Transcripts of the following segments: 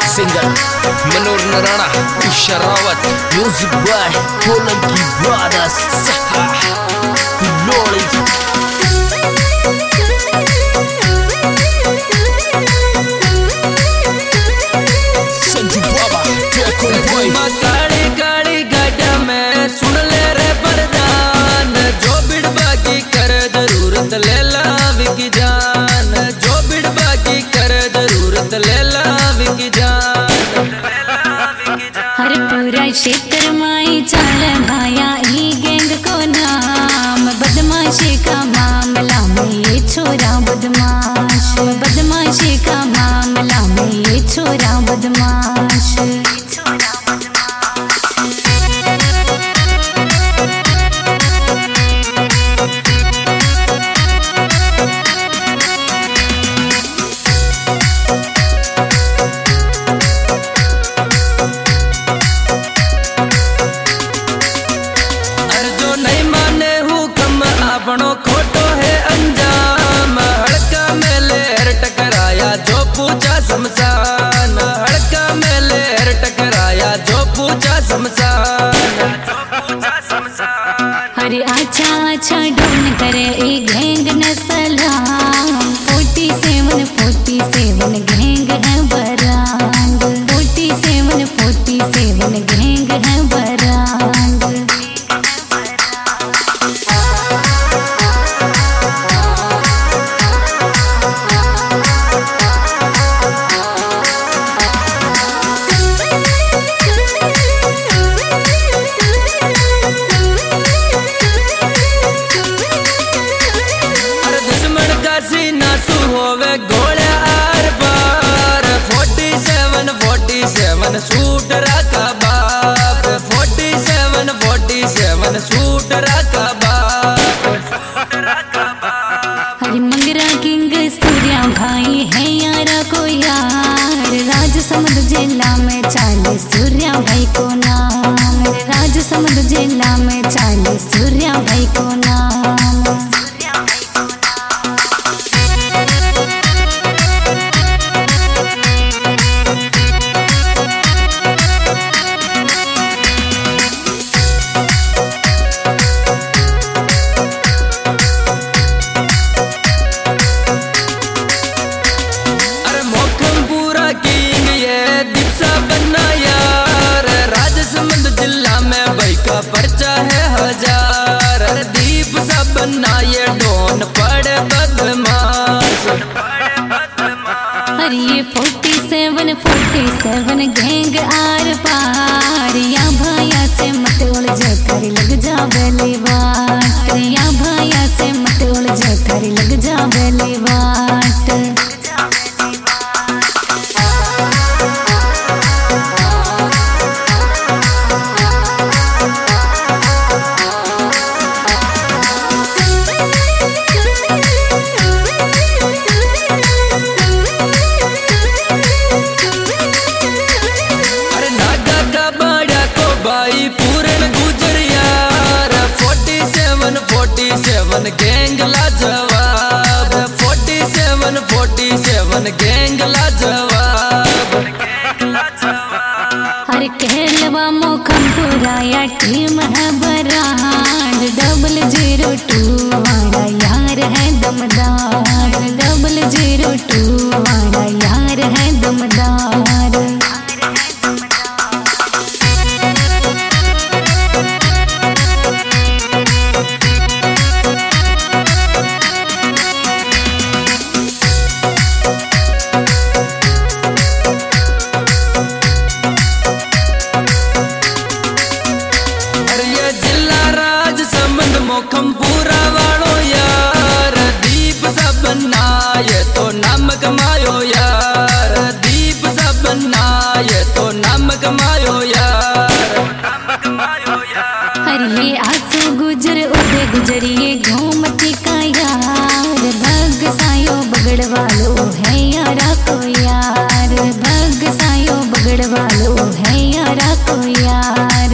Singer Manohar Narana, Usha Rawat, music by Kolanki brothers. Sanju Baba काली काली गाड़ा में सुन ले रे प्रधान, जो बिड़बा की कर जरूरत ले ला विकी जान, जो बिड़बा की कर जरूरत ले ला विकी जान। हर पूरा क्षेत्र माई चाल भाया ही गैंग को नाम, बदमाशी का मामला में ये छोरा बदमाश, बदमाशी का मामला में ये छोरा बदमाश। खोटो है अंजाम, हड़का में लेर टकराया जो पूछा शमशान, हड़का में लेर टकराया जो पूछा शमशान। अरे अच्छा अच्छा ढूंढ करे एक गैंग न सलाम, 47 गैंग है बरांड, 47 गैंग है बरांड। नासू होवे गोलियां आर पार, 47 सूट रखा बाप, 47 सूट रखा बाप। हरी मंगरा किंग सूर्या भाई है यारा को यार, राजसमंद जिला में चाले सूर्या भाई को नाम, राजसमंद जिला में चाले सूर्या भाई को नाम। पर्चा है 1000, दीप सा बनना ये डोन पड़े बदमाश। अरे ये 47 गैंग आर पार, या भाया से मत उलझे कर लग जा बेली बाट, या भाया से मत उलझे कर लग जा बेली बाट। गैंग ला जवाब, 47 गैंग ला जवाब। हर कहलवा मोखम पुराया टीम है बरांड, 002 वाला यार है दमदार, 002 वाला यार है दमदार। मोखम पूरा वालो यार, दीप सा बनना ये तो नाम कमायो यार, दीप सा बनना ये तो नाम कमायो यार। अरे आंसू गुजर उदे गुजरिए घूमती का यार, भग सायो बगड़ वालो है यारा को यार, भग सायो बगड़ वालो है यारा को यार।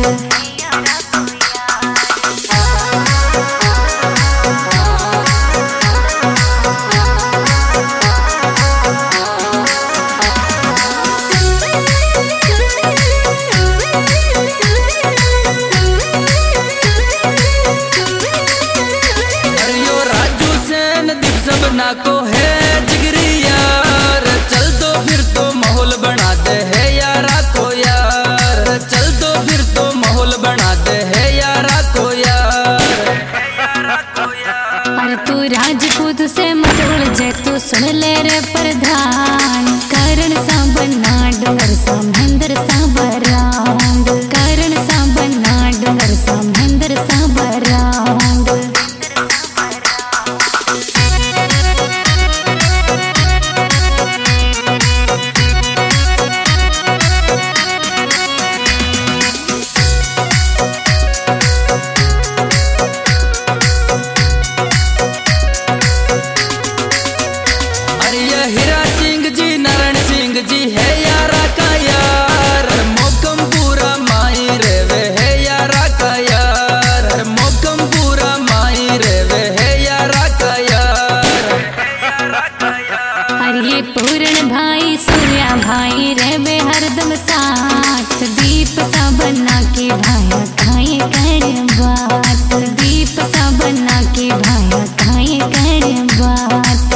पूर्ण भाई सूर्या भाई रे बे हरदम साथ दीप सा बना के भाया खाए कर बात दीप सा बना के भाया खाए कर बात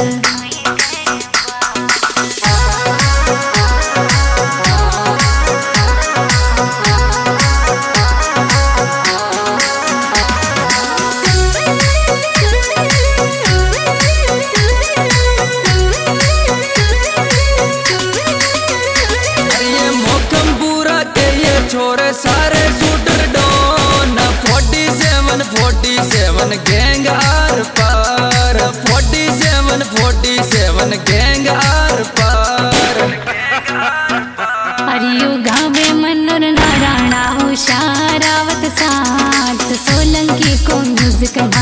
छोरे सारे शूटर डॉन 47 गैंग आर पार 47 गैंग आर पार हरियो गावे मनोर नारायणा उषा रावत साथ सोलंकी को म्यूजिक